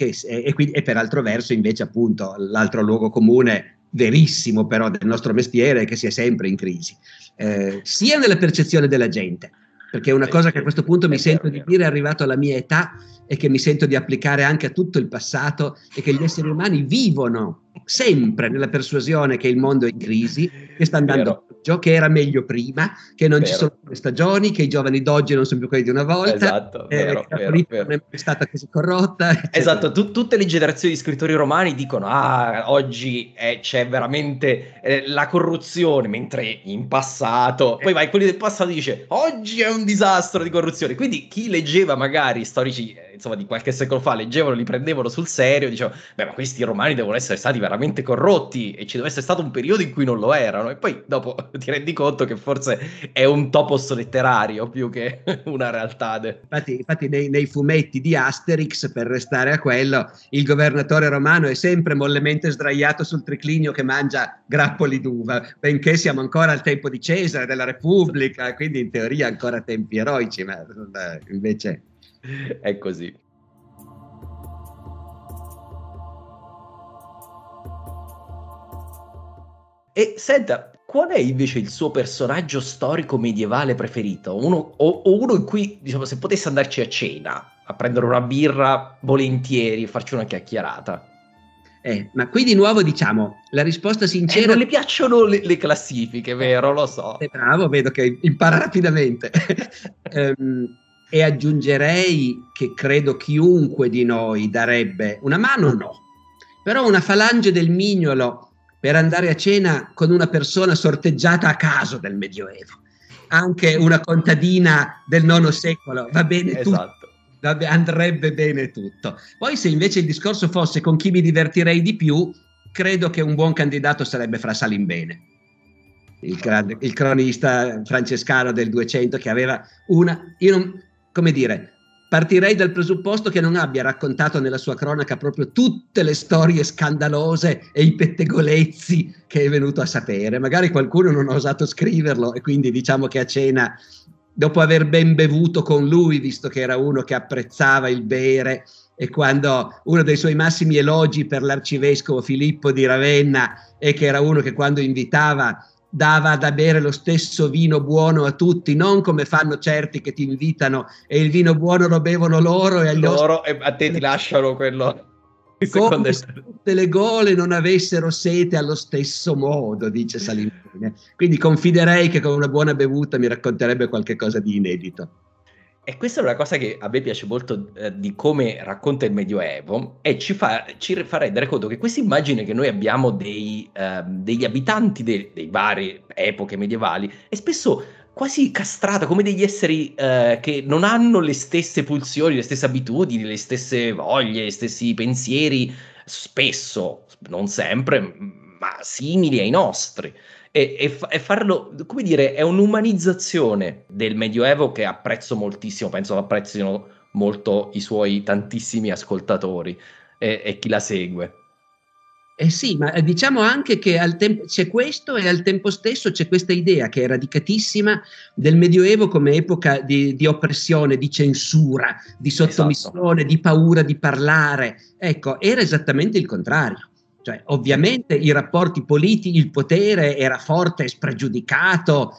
e per altro verso invece appunto l'altro luogo comune verissimo però del nostro mestiere è che si è sempre in crisi, sia nella percezione della gente, perché una cosa che a questo punto mi sento di dire arrivato alla mia età e che mi sento di applicare anche a tutto il passato, è che gli esseri umani vivono sempre nella persuasione che il mondo è in crisi, che sta andando peggio, che era meglio prima, che non ci sono le stagioni, che i giovani d'oggi non sono più quelli di una volta, esatto, che la politica non è mai stata così corrotta, eccetera. Esatto, tutte le generazioni di scrittori romani dicono oggi c'è veramente la corruzione, mentre in passato poi vai quelli del passato e dice oggi è un disastro di corruzione. Quindi chi leggeva magari storici insomma di qualche secolo fa, leggevano, li prendevano sul serio, dicevano ma questi romani devono essere stati veramente corrotti e ci deve essere stato un periodo in cui non lo erano, e poi dopo ti rendi conto che forse è un topos letterario più che una realtà. Infatti nei fumetti di Asterix, per restare a quello, il governatore romano è sempre mollemente sdraiato sul triclinio che mangia grappoli d'uva, benché siamo ancora al tempo di Cesare, della Repubblica, quindi in teoria ancora tempi eroici, ma invece è così. E senta, qual è invece il suo personaggio storico medievale preferito? Uno in cui, diciamo, se potesse andarci a cena, a prendere una birra volentieri e farci una chiacchierata. Ma qui di nuovo diciamo, la risposta sincera... non le piacciono le classifiche, vero? Lo so. Bravo, vedo che impara rapidamente. E aggiungerei che credo chiunque di noi darebbe una mano, no. Però una falange del mignolo per andare a cena con una persona sorteggiata a caso del Medioevo. Anche una contadina del IX secolo, va bene tutto. Andrebbe bene tutto. Poi se invece il discorso fosse con chi mi divertirei di più, credo che un buon candidato sarebbe Fra Salimbene, il cronista francescano del 200, che aveva partirei dal presupposto che non abbia raccontato nella sua cronaca proprio tutte le storie scandalose e i pettegolezzi che è venuto a sapere. Magari qualcuno non ha osato scriverlo e quindi diciamo che a cena, dopo aver ben bevuto con lui, visto che era uno che apprezzava il bere, e quando uno dei suoi massimi elogi per l'arcivescovo Filippo di Ravenna è che era uno che quando invitava dava da bere lo stesso vino buono a tutti, non come fanno certi che ti invitano e il vino buono lo bevono loro e a te ti lasciano quello. Come se tutte le gole non avessero sete allo stesso modo, dice Salimbene. Quindi confiderei che con una buona bevuta mi racconterebbe qualche cosa di inedito. E questa è una cosa che a me piace molto di come racconta il Medioevo, e ci fa rendere conto che questa immagine che noi abbiamo degli abitanti dei varie epoche medievali è spesso quasi castrata, come degli esseri che non hanno le stesse pulsioni, le stesse abitudini, le stesse voglie, gli stessi pensieri, spesso, non sempre, ma simili ai nostri. E farlo, come dire, è un'umanizzazione del Medioevo che apprezzo moltissimo, penso apprezzino molto i suoi tantissimi ascoltatori e chi la segue. Sì, ma diciamo anche che c'è questo, e al tempo stesso c'è questa idea che è radicatissima del Medioevo come epoca di oppressione, di censura, di sottomissione, esatto, di paura di parlare. Ecco, era esattamente il contrario. Cioè, ovviamente i rapporti politici, il potere era forte e spregiudicato,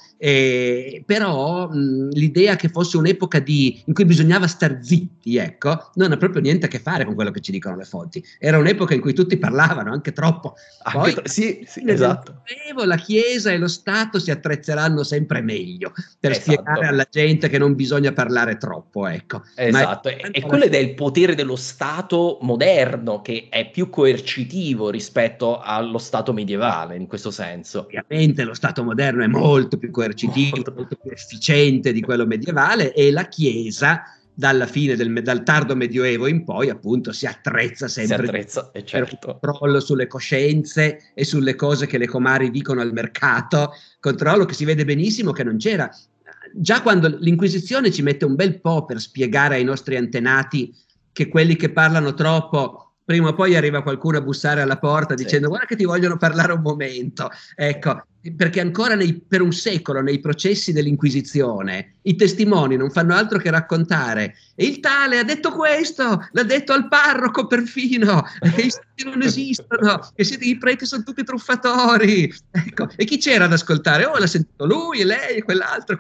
però l'idea che fosse un'epoca in cui bisognava star zitti, ecco, non ha proprio niente a che fare con quello che ci dicono le fonti. Era un'epoca in cui tutti parlavano, anche troppo. Poi, sì, esatto. La Chiesa e lo Stato si attrezzeranno sempre meglio per spiegare alla gente che non bisogna parlare troppo, ecco. Esatto, e quello è il potere dello Stato moderno, che è più coercitivo rispetto allo Stato medievale, in questo senso. Ovviamente lo Stato moderno è molto più coercitivo, molto più efficiente di quello medievale, e la Chiesa dalla fine dal tardo Medioevo in poi appunto si attrezza sempre per un controllo sulle coscienze e sulle cose che le comari dicono al mercato, controllo che si vede benissimo che non c'era. Già quando l'Inquisizione ci mette un bel po' per spiegare ai nostri antenati che quelli che parlano troppo prima o poi arriva qualcuno a bussare alla porta dicendo guarda che ti vogliono parlare un momento, ecco, perché ancora per un secolo nei processi dell'Inquisizione i testimoni non fanno altro che raccontare e il tale ha detto questo, l'ha detto al parroco perfino, che i santi non esistono, che i preti sono tutti truffatori, ecco, e chi c'era ad ascoltare? L'ha sentito lui e lei e quell'altro,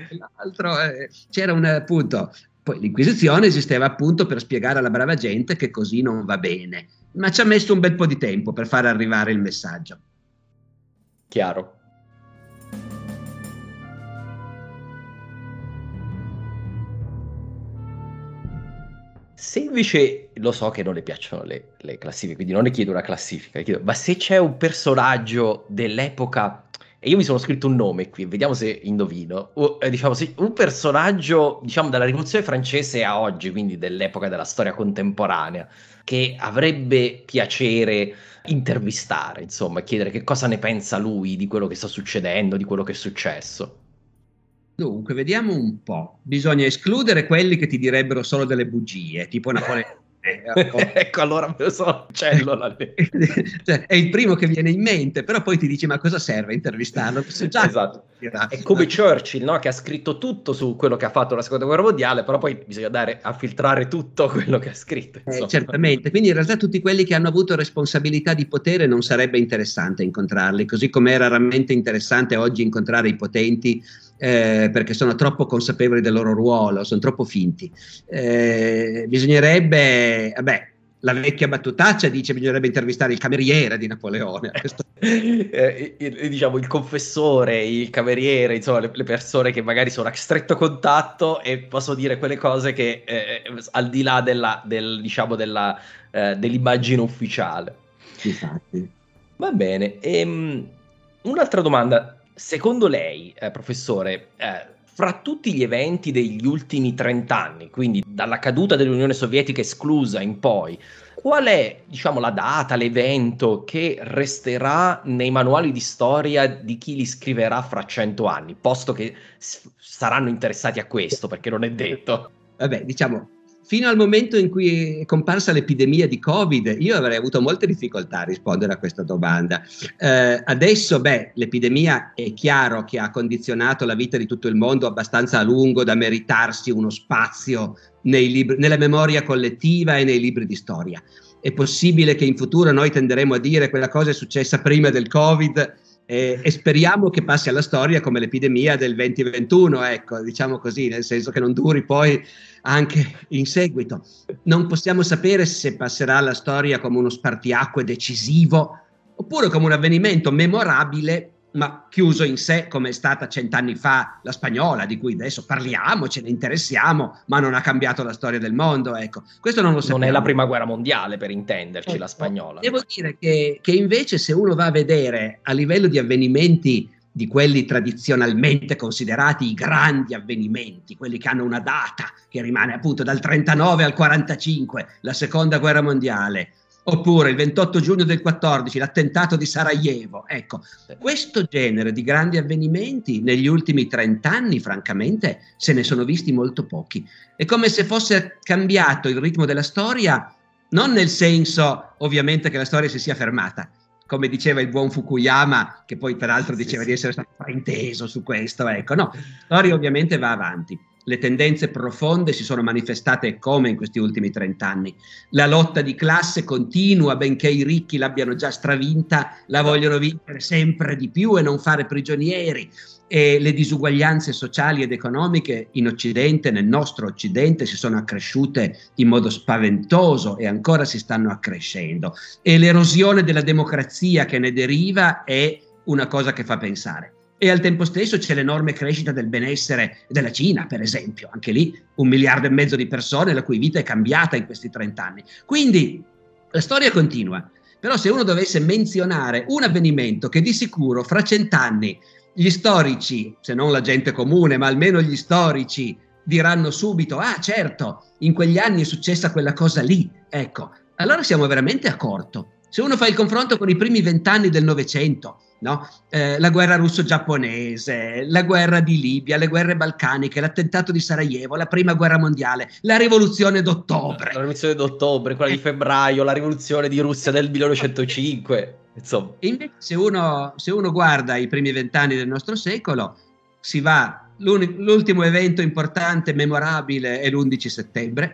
c'era un appunto. Poi l'Inquisizione esisteva appunto per spiegare alla brava gente che così non va bene, ma ci ha messo un bel po' di tempo per far arrivare il messaggio. Chiaro. Se invece, lo so che non le piacciono le classifiche, quindi non le chiedo una classifica, ma se c'è un personaggio dell'epoca, e io mi sono scritto un nome qui, vediamo se indovino, diciamo un personaggio, diciamo, dalla Rivoluzione francese a oggi, quindi dell'epoca della storia contemporanea, che avrebbe piacere intervistare, insomma, chiedere che cosa ne pensa lui di quello che sta succedendo, di quello che è successo. Dunque, vediamo un po'. Bisogna escludere quelli che ti direbbero solo delle bugie, tipo Napoleone. Ecco, allora me lo so, cellola. Cioè, è il primo che viene in mente, però poi ti dici ma cosa serve intervistarlo? Esatto. È come Churchill, no? Che ha scritto tutto su quello che ha fatto la seconda guerra mondiale, però poi bisogna andare a filtrare tutto quello che ha scritto, certamente, quindi in realtà tutti quelli che hanno avuto responsabilità di potere non sarebbe interessante incontrarli, così come è raramente interessante oggi incontrare i potenti perché sono troppo consapevoli del loro ruolo, sono troppo finti. Bisognerebbe, la vecchia battutaccia dice bisognerebbe intervistare il cameriere di Napoleone. Diciamo il confessore, il cameriere, insomma le persone che magari sono a stretto contatto e posso dire quelle cose che al di là dell'immagine ufficiale. Infatti. Va bene. Un'altra domanda. Secondo lei, professore, fra tutti gli eventi degli ultimi 30 anni, quindi dalla caduta dell'Unione Sovietica esclusa in poi, qual è, diciamo, la data, l'evento che resterà nei manuali di storia di chi li scriverà fra 100 anni, posto che saranno interessati a questo, perché non è detto? Vabbè, diciamo, fino al momento in cui è comparsa l'epidemia di Covid, io avrei avuto molte difficoltà a rispondere a questa domanda. Adesso, l'epidemia è chiaro che ha condizionato la vita di tutto il mondo abbastanza a lungo da meritarsi uno spazio nei libri, nella memoria collettiva e nei libri di storia. È possibile che in futuro noi tenderemo a dire quella cosa è successa prima del Covid e speriamo che passi alla storia come l'epidemia del 2021, ecco, diciamo così, nel senso che non duri poi anche in seguito. Non possiamo sapere se passerà alla storia come uno spartiacque decisivo oppure come un avvenimento memorabile ma chiuso in sé, come è stata 100 anni fa la Spagnola, di cui adesso parliamo, ce ne interessiamo, ma non ha cambiato la storia del mondo, ecco. Questo non lo sappiamo. Non è la prima guerra mondiale, per intenderci, la Spagnola. Devo dire che invece se uno va a vedere a livello di avvenimenti, di quelli tradizionalmente considerati i grandi avvenimenti, quelli che hanno una data che rimane appunto dal 39 al 45, la seconda guerra mondiale, oppure il 28 giugno del 14, l'attentato di Sarajevo. Ecco, questo genere di grandi avvenimenti negli ultimi 30 anni, francamente, se ne sono visti molto pochi. È come se fosse cambiato il ritmo della storia, non nel senso, ovviamente, che la storia si sia fermata, come diceva il buon Fukuyama, che poi peraltro diceva di essere stato frainteso su questo, ecco, no, la storia ovviamente va avanti. Le tendenze profonde si sono manifestate come in questi ultimi 30 anni. La lotta di classe continua, benché i ricchi l'abbiano già stravinta, la vogliono vincere sempre di più e non fare prigionieri. E le disuguaglianze sociali ed economiche in Occidente, nel nostro Occidente, si sono accresciute in modo spaventoso e ancora si stanno accrescendo. E l'erosione della democrazia che ne deriva è una cosa che fa pensare. E al tempo stesso c'è l'enorme crescita del benessere della Cina, per esempio, anche lì 1,5 miliardi di persone la cui vita è cambiata in questi 30 anni. Quindi la storia continua, però se uno dovesse menzionare un avvenimento che di sicuro fra 100 anni gli storici, se non la gente comune, ma almeno gli storici diranno subito, ah certo, in quegli anni è successa quella cosa lì, ecco, allora siamo veramente a corto. Se uno fa il confronto con i primi 20 anni del Novecento, no? La guerra russo-giapponese, la guerra di Libia, le guerre balcaniche, l'attentato di Sarajevo, la prima guerra mondiale, la rivoluzione d'ottobre. La rivoluzione d'ottobre, quella di febbraio, la rivoluzione di Russia del 1905, insomma. E invece se uno guarda i primi 20 anni del nostro secolo, si va, l'ultimo evento importante, memorabile, è l'11 settembre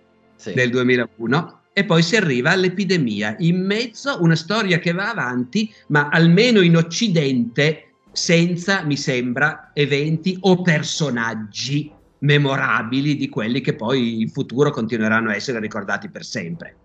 del 2001, e poi si arriva all'epidemia. In mezzo una storia che va avanti, ma almeno in Occidente, senza, mi sembra, eventi o personaggi memorabili di quelli che poi in futuro continueranno a essere ricordati per sempre.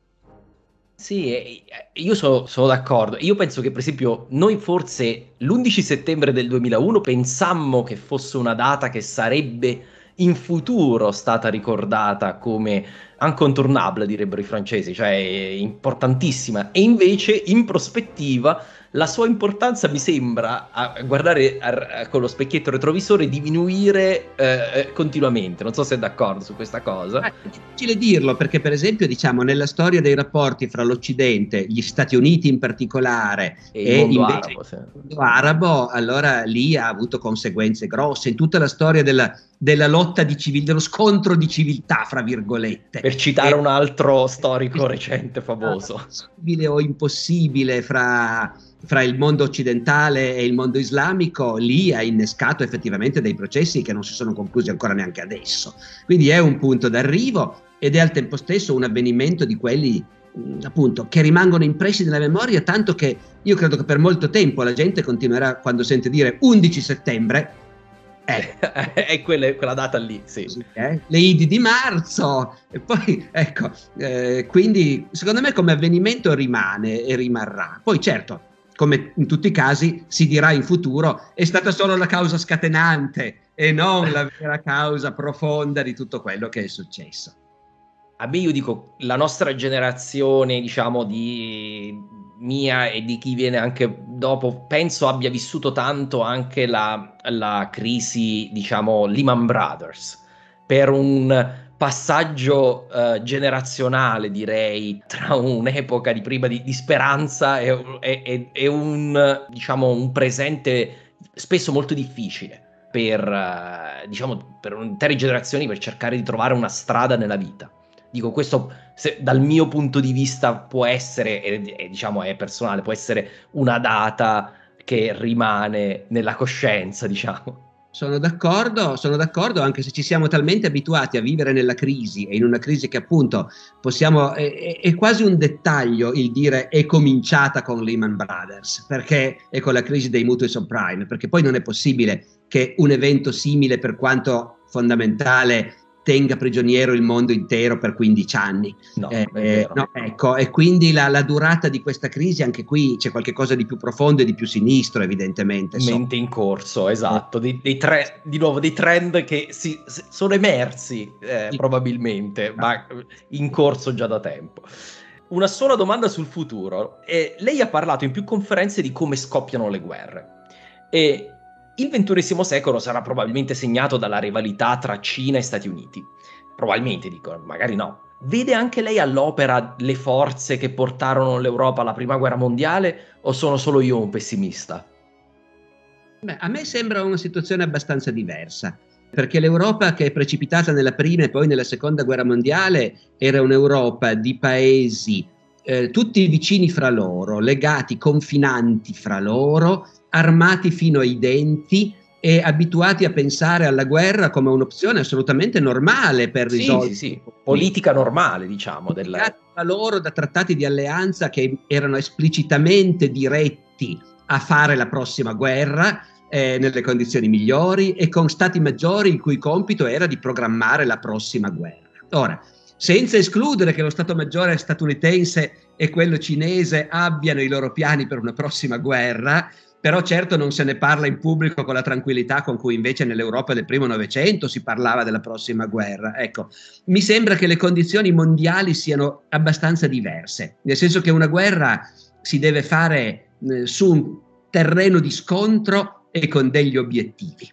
Sì, io sono d'accordo. Io penso che, per esempio, noi forse l'11 settembre del 2001 pensammo che fosse una data che sarebbe in futuro stata ricordata come incontournable, direbbero i francesi, cioè importantissima, e invece in prospettiva la sua importanza mi sembra, a guardare con lo specchietto retrovisore, diminuire continuamente. Non so se è d'accordo su questa cosa. È difficile dirlo, perché per esempio, diciamo, nella storia dei rapporti fra l'Occidente, gli Stati Uniti in particolare, e il mondo invece arabo, sì. il mondo arabo, allora lì ha avuto conseguenze grosse in tutta la storia della lotta di dello scontro di civiltà, fra virgolette. Per citare un altro storico recente famoso. Possibile o impossibile fra il mondo occidentale e il mondo islamico, lì ha innescato effettivamente dei processi che non si sono conclusi ancora neanche adesso. Quindi è un punto d'arrivo ed è al tempo stesso un avvenimento di quelli appunto che rimangono impressi nella memoria, tanto che io credo che per molto tempo la gente continuerà, quando sente dire 11 settembre, È quella data lì, sì. Le Idi di marzo, e poi ecco, quindi secondo me come avvenimento rimane e rimarrà. Poi certo, come in tutti i casi, si dirà in futuro, è stata solo la causa scatenante e non la vera causa profonda di tutto quello che è successo. A me, io dico, la nostra generazione, diciamo, di mia e di chi viene anche dopo, penso abbia vissuto tanto anche la crisi, diciamo, Lehman Brothers, per un passaggio generazionale, direi, tra un'epoca di prima di speranza e un, diciamo, un presente spesso molto difficile per, diciamo, per intere generazioni, per cercare di trovare una strada nella vita. Dico, questo dal mio punto di vista può essere, e diciamo è personale, può essere una data che rimane nella coscienza, diciamo. Sono d'accordo, anche se ci siamo talmente abituati a vivere nella crisi, e in una crisi che appunto possiamo, è quasi un dettaglio il dire è cominciata con Lehman Brothers, perché è con la crisi dei mutui subprime, perché poi non è possibile che un evento simile, per quanto fondamentale, tenga prigioniero il mondo intero per 15 anni. No, ecco, e quindi la durata di questa crisi, anche qui c'è qualche cosa di più profondo e di più sinistro, evidentemente. Mente in corso, esatto, di nuovo dei trend che sono emersi probabilmente, ma in corso già da tempo. Una sola domanda sul futuro. Lei ha parlato in più conferenze di come scoppiano le guerre, e il XXI secolo sarà probabilmente segnato dalla rivalità tra Cina e Stati Uniti. Probabilmente, dico, magari no. Vede anche lei all'opera le forze che portarono l'Europa alla Prima Guerra Mondiale, o sono solo io un pessimista? Beh, a me sembra una situazione abbastanza diversa, perché l'Europa che è precipitata nella Prima e poi nella Seconda Guerra Mondiale era un'Europa di paesi tutti vicini fra loro, legati, confinanti fra loro, armati fino ai denti e abituati a pensare alla guerra come un'opzione assolutamente normale per risolvere. Sì. Politica normale, diciamo. Legati fra loro da trattati di alleanza che erano esplicitamente diretti a fare la prossima guerra nelle condizioni migliori, e con stati maggiori il cui compito era di programmare la prossima guerra. Ora, senza escludere che lo Stato Maggiore statunitense e quello cinese abbiano i loro piani per una prossima guerra, però certo non se ne parla in pubblico con la tranquillità con cui invece nell'Europa del primo Novecento si parlava della prossima guerra. Ecco, mi sembra che le condizioni mondiali siano abbastanza diverse, nel senso che una guerra si deve fare su un terreno di scontro e con degli obiettivi.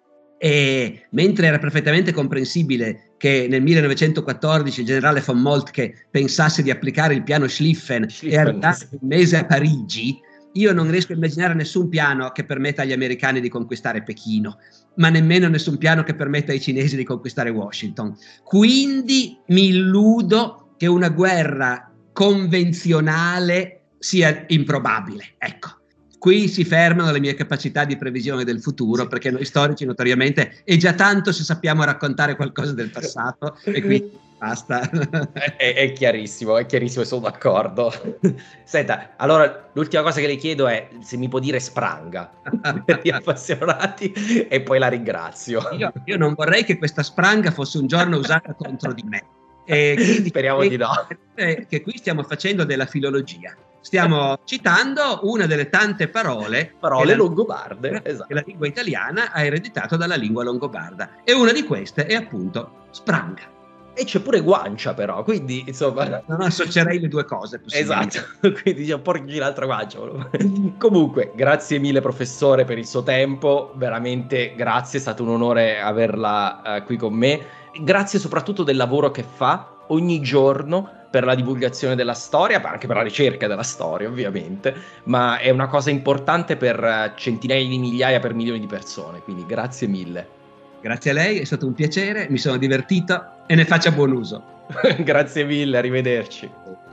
E mentre era perfettamente comprensibile che nel 1914 il generale von Moltke pensasse di applicare il piano Schlieffen e arrivare un mese a Parigi, io non riesco a immaginare nessun piano che permetta agli americani di conquistare Pechino, ma nemmeno nessun piano che permetta ai cinesi di conquistare Washington. Quindi mi illudo che una guerra convenzionale sia improbabile. Ecco. Qui si fermano le mie capacità di previsione del futuro, perché noi storici notoriamente è già tanto se sappiamo raccontare qualcosa del passato, e quindi basta. È chiarissimo, sono d'accordo. Senta, allora l'ultima cosa che le chiedo è se mi può dire spranga per gli appassionati, e poi la ringrazio. Io non vorrei che questa spranga fosse un giorno usata contro di me. E quindi speriamo di no. Che qui stiamo facendo della filologia. Stiamo citando una delle tante parole longobarde, esatto, che la lingua italiana ha ereditato dalla lingua longobarda, e una di queste è appunto spranga. E c'è pure guancia, però, quindi insomma non associerei le due cose. Esatto, quindi c'è un po' l'altra guancia. Comunque, grazie mille professore per il suo tempo, veramente grazie, è stato un onore averla qui con me. Grazie soprattutto del lavoro che fa ogni giorno per la divulgazione della storia, ma anche per la ricerca della storia, ovviamente, ma è una cosa importante per centinaia di migliaia, per milioni di persone, quindi grazie mille. Grazie a lei, è stato un piacere, mi sono divertito e ne faccia buon uso. Grazie mille, arrivederci.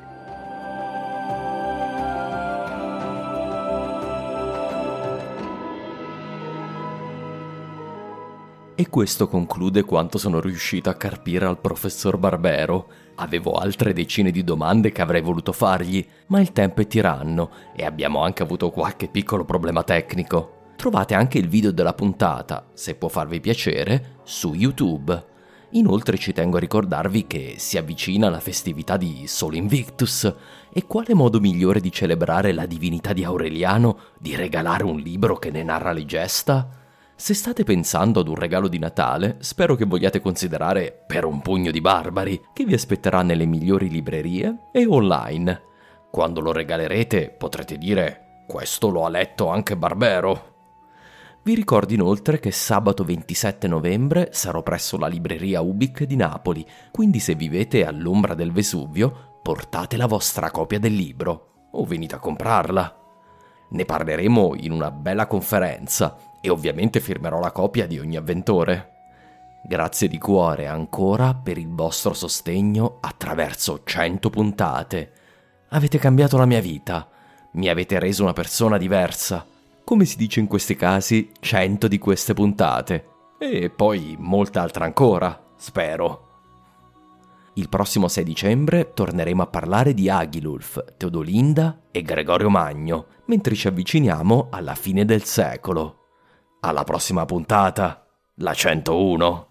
E questo conclude quanto sono riuscito a carpire al professor Barbero. Avevo altre decine di domande che avrei voluto fargli, ma il tempo è tiranno e abbiamo anche avuto qualche piccolo problema tecnico. Trovate anche il video della puntata, se può farvi piacere, su YouTube. Inoltre ci tengo a ricordarvi che si avvicina la festività di Sol Invictus e quale modo migliore di celebrare la divinità di Aureliano di regalare un libro che ne narra le gesta? Se state pensando ad un regalo di Natale, spero che vogliate considerare Per un pugno di barbari, che vi aspetterà nelle migliori librerie e online. Quando lo regalerete potrete dire «Questo lo ha letto anche Barbero». Vi ricordo inoltre che sabato 27 novembre sarò presso la libreria Ubik di Napoli, quindi se vivete all'ombra del Vesuvio, portate la vostra copia del libro o venite a comprarla. Ne parleremo in una bella conferenza e ovviamente firmerò la copia di ogni avventore. Grazie di cuore ancora per il vostro sostegno attraverso 100 puntate. Avete cambiato la mia vita, mi avete reso una persona diversa. Come si dice in questi casi, 100 di queste puntate. E poi molta altra ancora, spero. Il prossimo 6 dicembre torneremo a parlare di Agilulf, Teodolinda e Gregorio Magno, mentre ci avviciniamo alla fine del secolo. Alla prossima puntata, la 101.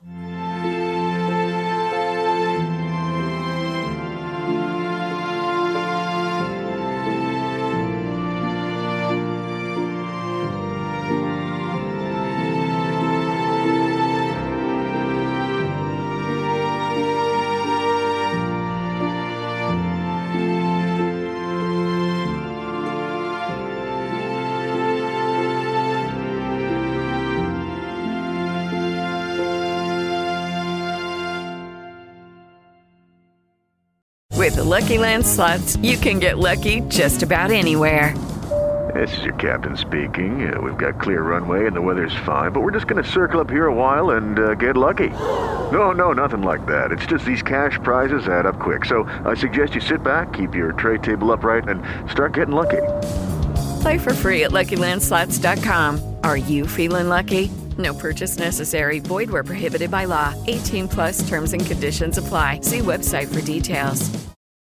With the Lucky Land Slots, you can get lucky just about anywhere. This is your captain speaking. We've got clear runway and the weather's fine, but we're just going to circle up here a while and get lucky. No, nothing like that. It's just these cash prizes add up quick. So I suggest you sit back, keep your tray table upright, and start getting lucky. Play for free at LuckyLandSlots.com. Are you feeling lucky? No purchase necessary. Void where prohibited by law. 18 plus terms and conditions apply. See website for details.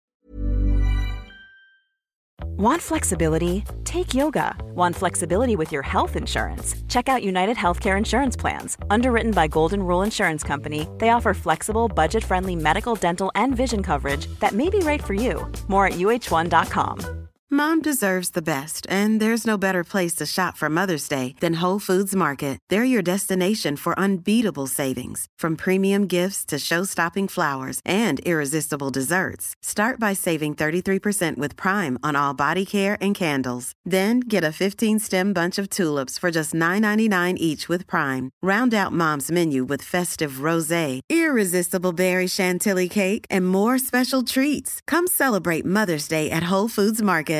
Want flexibility? Take yoga. Want flexibility with your health insurance? Check out United Healthcare Insurance Plans. Underwritten by Golden Rule Insurance Company, they offer flexible, budget-friendly medical, dental, and vision coverage that may be right for you. More at uh1.com. Mom deserves the best, and there's no better place to shop for Mother's Day than Whole Foods Market. They're your destination for unbeatable savings, from premium gifts to show-stopping flowers and irresistible desserts. Start by saving 33% with Prime on all body care and candles. Then get a 15-stem bunch of tulips for just $9.99 each with Prime. Round out Mom's menu with festive rosé, irresistible berry chantilly cake, and more special treats. Come celebrate Mother's Day at Whole Foods Market.